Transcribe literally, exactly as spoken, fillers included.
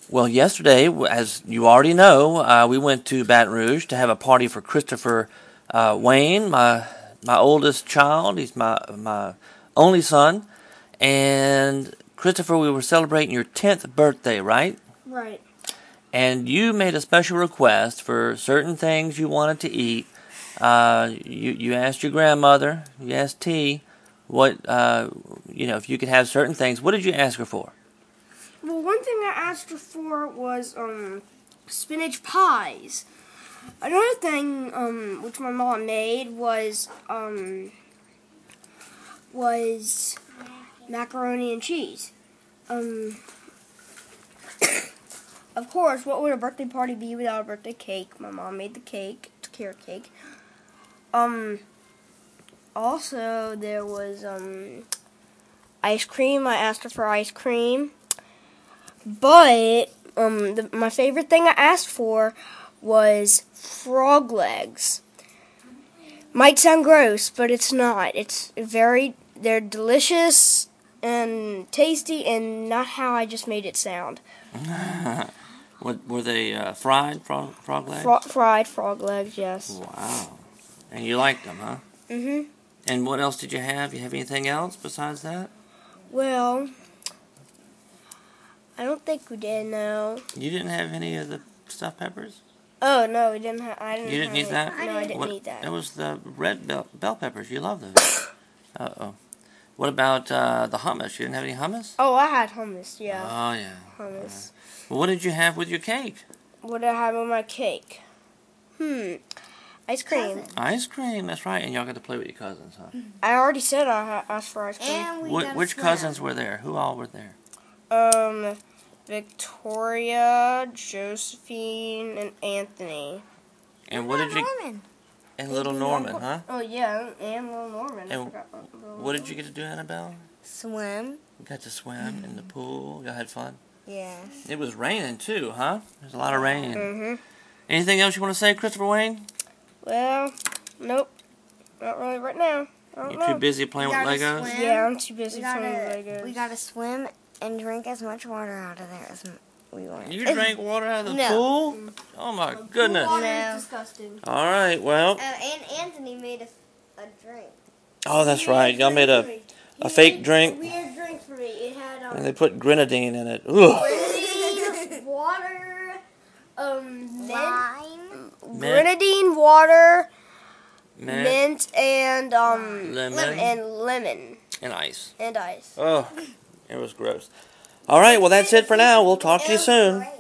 Well, yesterday, as you already know, uh, we went to Baton Rouge to have a party for Christopher uh, Wayne, my my oldest child. He's my my only son, and Christopher, we were celebrating your tenth birthday, right? Right. And you made a special request for certain things you wanted to eat. Uh, you you asked your grandmother, you asked T, what uh, you know if you could have certain things. What did you ask her for? Well, one thing I asked her for was um, spinach pies. Another thing um, which my mom made was um, was macaroni and cheese. Um, of course, what would a birthday party be without a birthday cake? My mom made the cake. It's a carrot cake. Um, also, there was um, ice cream. I asked her for ice cream. But um, the, my favorite thing I asked for was frog legs. Might sound gross, but it's not. It's very, they're delicious and tasty and not how I just made it sound. What, were they uh, fried frog, frog legs? Fro- fried frog legs, yes. Wow. And you liked them, huh? Mm-hmm. And what else did you have? You have anything else besides that? Well, I don't think we did, no. You didn't have any of the stuffed peppers? Oh, no, we didn't have, I didn't You didn't have eat that? any- No, I didn't What, eat that. That was the red bell, bell peppers. You love those. Uh-oh. What about uh, the hummus? You didn't have any hummus? Oh, I had hummus, yeah. Oh, yeah. Hummus. Well, what did you have with your cake? What did I have with my cake? Hmm. Ice cream. Ice cream, that's right. And y'all got to play with your cousins, huh? I already said I ha- asked for ice cream. And we Wh- got which swim. cousins were there? Who all were there? Um, Victoria, Josephine, and Anthony. And what did you... Norman. And little Norman, huh? Oh, yeah, and little Norman. I And forgot about little What did you get to do, Annabelle? Swim. You got to swim in the pool. Y'all had fun. Yes. It was raining too, huh? There's a lot of rain. Mm-hmm. Anything else you want to say, Christopher Wayne? Well, nope. Not really right now. I don't You're know. too busy playing We with gotta Legos? swim. Yeah, I'm too busy We playing gotta, with Legos. we gotta swim and drink as much water out of there as m- we want. You drank water out of the No. pool? Oh my goodness. Water No. is disgusting. All right, well. Uh, and Anthony made a, a drink. Oh, that's right. Y'all made a, a fake drink. Weird drink for me. It had um, And they put grenadine in it. Ugh. grenadine, water, um, mint, Lime. grenadine, water, Mint mint, and um, Lemon. and lemon and ice. and ice. Oh, it was gross. All right, well, that's it for now. We'll talk to you soon.